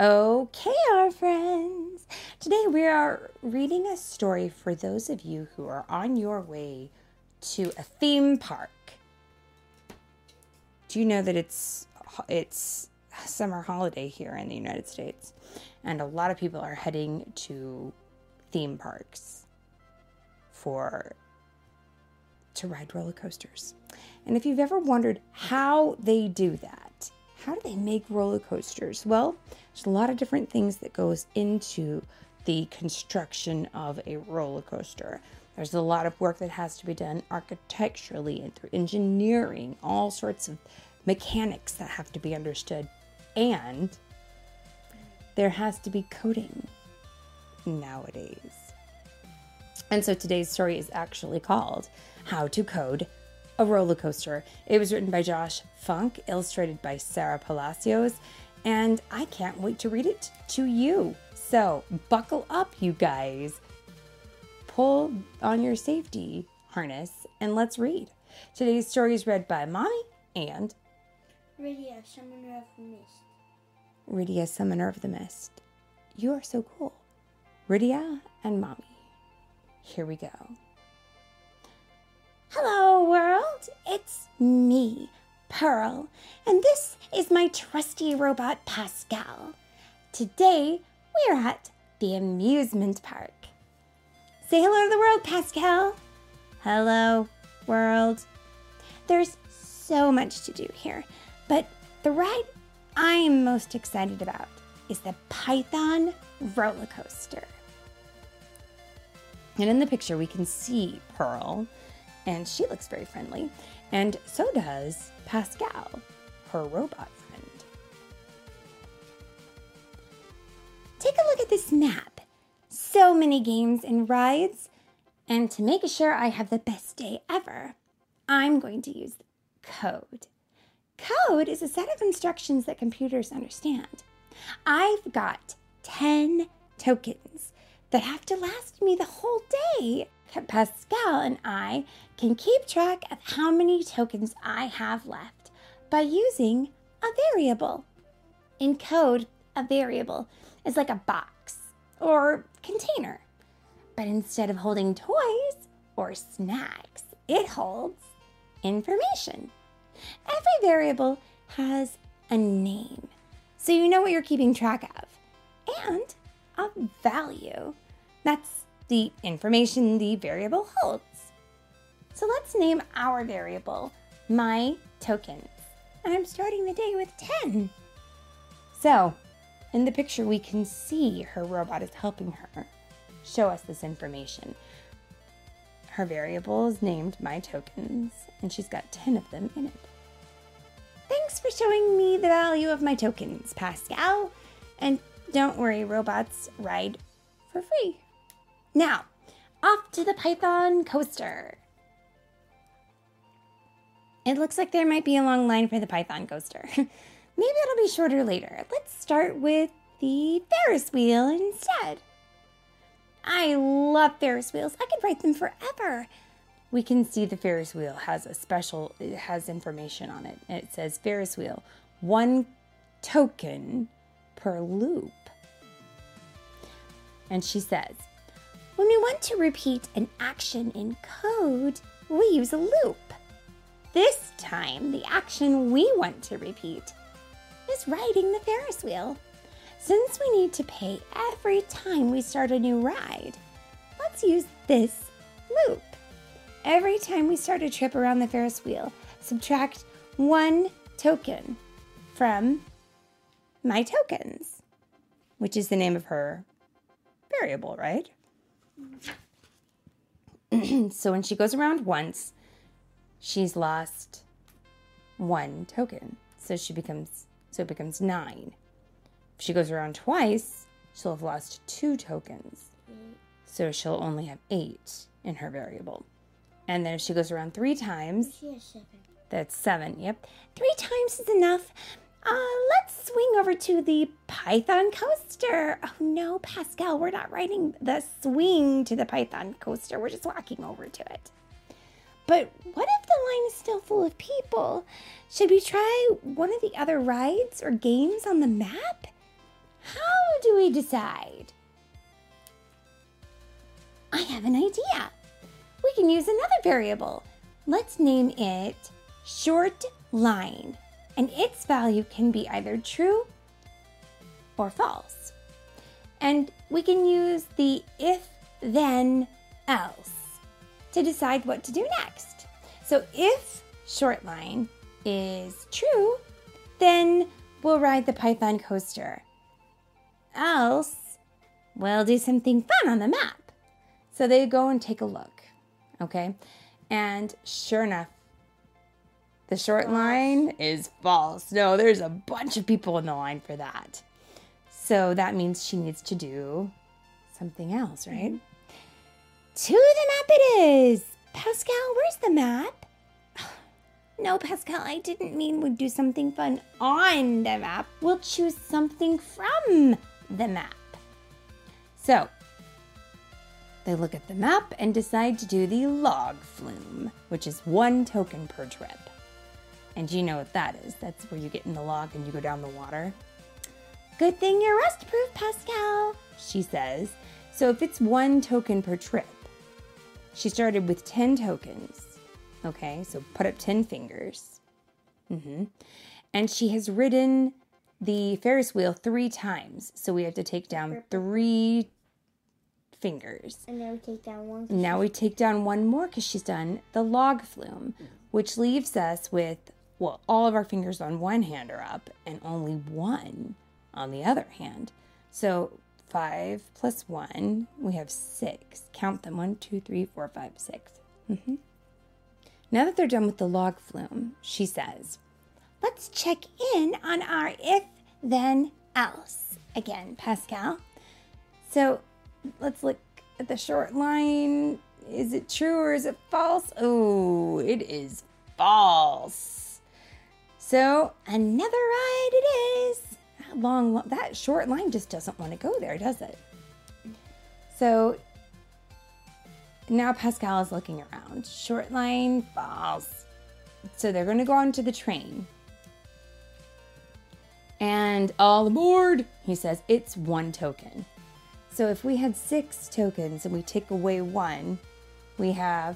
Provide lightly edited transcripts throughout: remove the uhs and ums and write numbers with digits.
Okay, our friends. Today we are reading a story for those of you who are on your way to a theme park. Do you know that it's summer holiday here in the United States, and a lot of people are heading to theme parks to ride roller coasters. And if you've ever wondered how they do that, how do they make roller coasters? Well, there's a lot of different things that goes into the construction of a roller coaster. There's a lot of work that has to be done architecturally and through engineering, all sorts of mechanics that have to be understood. And there has to be coding nowadays. And so today's story is actually called How to Code a Roller Coaster. It was written by Josh Funk, illustrated by Sarah Palacios, and I can't wait to read it to you. So buckle up, you guys. Pull on your safety harness and let's read. Today's story is read by Mommy and Rydia, Summoner of the Mist. Rydia, Summoner of the Mist. You are so cool. Rydia and Mommy. Here we go. Hello, world. It's me, Pearl, and this is my trusty robot, Pascal. Today, we're at the amusement park. Say hello to the world, Pascal. Hello, world. There's so much to do here, but the ride I'm most excited about is the Python roller coaster. And in the picture, we can see Pearl, and she looks very friendly. And so does Pascal, her robot friend. Take a look at this map. So many games and rides. And to make sure I have the best day ever, I'm going to use code. Code is a set of instructions that computers understand. I've got 10 tokens that have to last me the whole day. Pascal and I can keep track of how many tokens I have left by using a variable. In code, a variable is like a box or container. But instead of holding toys or snacks, it holds information. Every variable has a name, so you know what you're keeping track of, and a value. That's the information the variable holds. So let's name our variable my tokens. And I'm starting the day with 10. So, in the picture, we can see her robot is helping her show us this information. Her variable is named my tokens, and she's got 10 of them in it. Thanks for showing me the value of my tokens, Pascal. And don't worry, robots ride for free. Now, off to the Python coaster. It looks like there might be a long line for the Python coaster. Maybe it'll be shorter later. Let's start with the Ferris wheel instead. I love Ferris wheels. I could ride them forever. We can see the Ferris wheel it has information on it. And it says Ferris wheel, 1 token per loop. And she says, when we want to repeat an action in code, we use a loop. This time, the action we want to repeat is riding the Ferris wheel. Since we need to pay every time we start a new ride, let's use this loop. Every time we start a trip around the Ferris wheel, subtract 1 token from my tokens, which is the name of her variable, right? So when she goes around once, she's lost 1 token. So it becomes 9. If she goes around twice, she'll have lost 2 tokens. So she'll only have 8 in her variable. And then if she goes around 3 times, She has 7. that's 7. Yep. 3 times is enough. Let's swing over to the Python coaster. Oh no, Pascal, we're not riding the swing to the Python coaster. We're just walking over to it. But what if the line is still full of people? Should we try one of the other rides or games on the map? How decide? I have an idea. We can use another variable. Let's name it short line, and its value can be either true or false. And we can use the if, then, else to decide what to do next. So if short line is true, then we'll ride the Python coaster. Else, we'll do something fun on the map. So they go and take a look, okay? And sure enough, the short line is false. No, there's a bunch of people in the line for that. So that means she needs to do something else, right? To the map it is. Pascal, where's the map? No, Pascal, I didn't mean we'd do something fun on the map. We'll choose something from the map. So they look at the map and decide to do the log flume, which is 1 token per trip. And you know what that is. That's where you get in the log and you go down the water. Good thing you're rust-proof, Pascal, she says. So if it's 1 token per trip, she started with 10 tokens. Okay, so put up 10 fingers. And she has ridden the Ferris wheel 3 times. So we have to take down 3 fingers. And now we take down one. Now we take down 1 more because she's done the log flume, which leaves us with, well, all of our fingers on one hand are up and only 1 on the other hand. So 5 plus 1, we have 6. Count them, 1, 2, 3, 4, 5, 6. Now that they're done with the log flume, she says, let's check in on our if, then, else. Again, Pascal. So let's look at the short line. Is it true or is it false? Oh, it is false. So another ride it is. That short line just doesn't want to go there, does it? So now Pascal is looking around. Short line, false. So they're going to go onto the train. And all aboard, he says, it's 1 token. So if we had 6 tokens and we take away 1, we have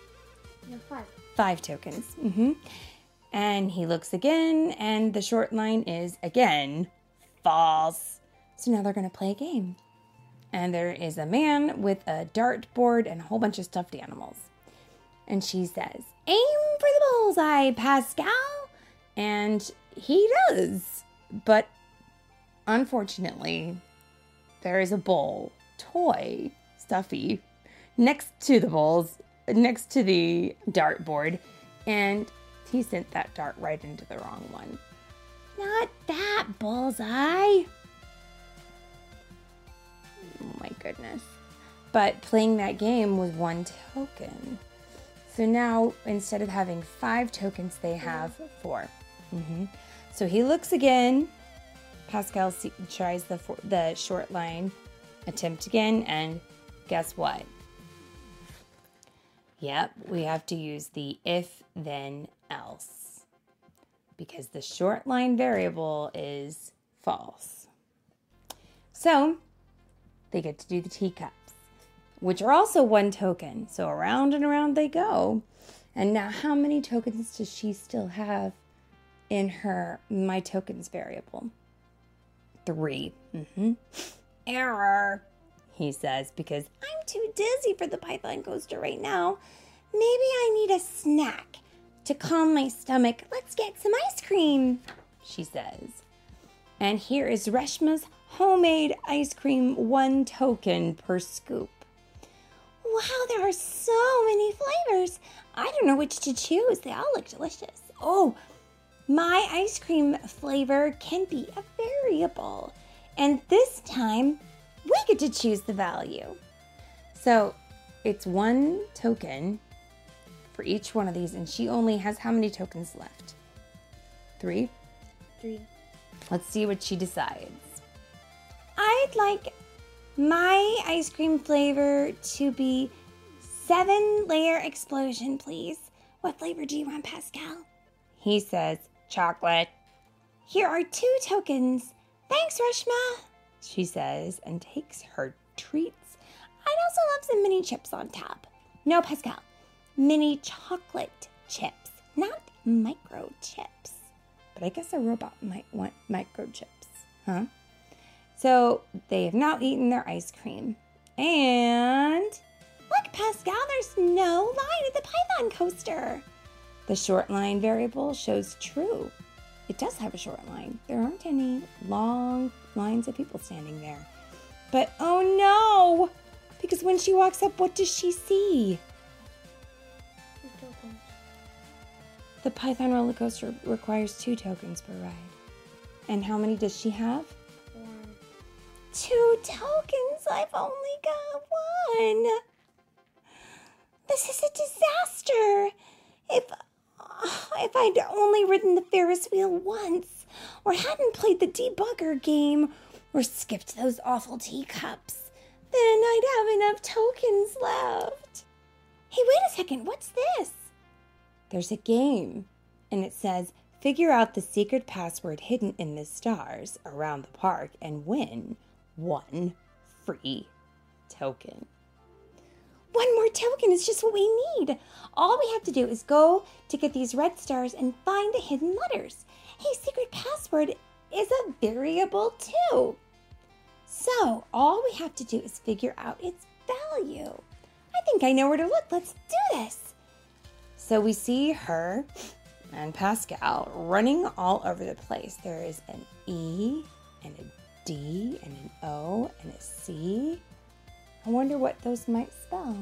5 tokens. And he looks again, and the short line is again false. So now they're going to play a game. And there is a man with a dartboard and a whole bunch of stuffed animals. And she says, aim for the bullseye, Pascal. And he does. But unfortunately, there is a bull, toy, stuffy, next to the dartboard. And he sent that dart right into the wrong one. Not that bullseye. Oh my goodness. But playing that game was 1 token. So now, instead of having 5 tokens, they have 4. So he looks again. Pascal tries the short line, attempt again, and guess what? Yep, we have to use the if, then, else. Because the short line variable is false. So they get to do the teacups, which are also 1 token. So around and around they go. And now how many tokens does she still have in her my tokens variable? 3. Error, he says, because I'm too dizzy for the Python coaster right now. Maybe I need a snack to calm my stomach. Let's get some ice cream, she says. And here is Reshma's homemade ice cream, 1 token per scoop. Wow, there are so many flavors. I don't know which to choose. They all look delicious. Oh, my ice cream flavor can be a variable. And this time, we get to choose the value. So it's 1 token for each one of these. And she only has how many tokens left? 3? 3. Let's see what she decides. I'd like my ice cream flavor to be 7-layer explosion, please. What flavor do you want, Pascal? He says chocolate. Here are 2 tokens. Thanks, Reshma. she says, and takes her treats. I'd also love some mini chips on top. No, Pascal, mini chocolate chips, not microchips. But I guess a robot might want microchips, huh? So they have now eaten their ice cream. And look, Pascal, there's no line at the Python coaster. the short line variable shows true. It does have a short line. There aren't any long lines of people standing there. But oh no! Because when she walks up, what does she see? The Python roller coaster requires 2 tokens per ride. And how many does she have? 1. 2 tokens. I've only got 1. This is a disaster. If I'd only ridden the Ferris wheel once, or hadn't played the debugger game, or skipped those awful teacups, then I'd have enough tokens left. Hey, wait a second. What's this? There's a game, and it says, figure out the secret password hidden in the stars around the park and win 1 free token. 1 more token is just what we need. All we have to do is go to get these red stars and find the hidden letters. Hey, secret password is a variable too. So all we have to do is figure out its value. I think I know where to look. Let's do this. So we see her and Pascal running all over the place. There is an E and a D and an O and a C. I wonder what those might spell.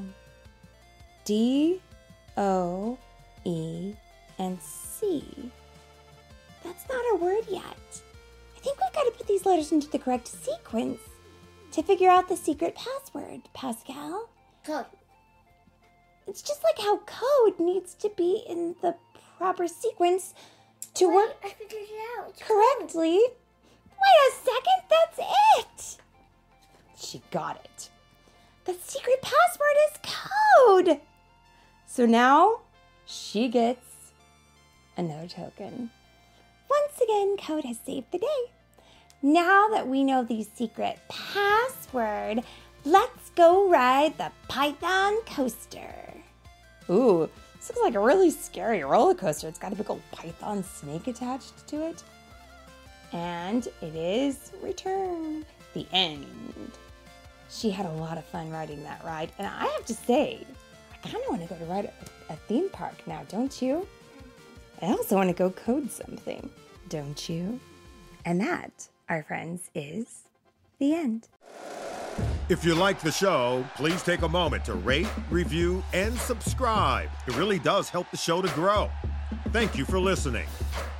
D, O, E, and C. That's not a word yet. I think we've got to put these letters into the correct sequence to figure out the secret password, Pascal. Code. It's just like how code needs to be in the proper sequence to work I figured it out. It's correctly. Wait a second, that's it! She got it. The secret password is code! So now she gets another token. Once again, code has saved the day. Now that we know the secret password, let's go ride the Python coaster. Ooh, this looks like a really scary roller coaster. It's got a big old python snake attached to it. And it is returned. The end. She had a lot of fun riding that ride. And I have to say, I kind of want to go to ride a theme park now, don't you? I also want to go code something, don't you? And that, our friends, is the end. If you like the show, please take a moment to rate, review, and subscribe. It really does help the show to grow. Thank you for listening.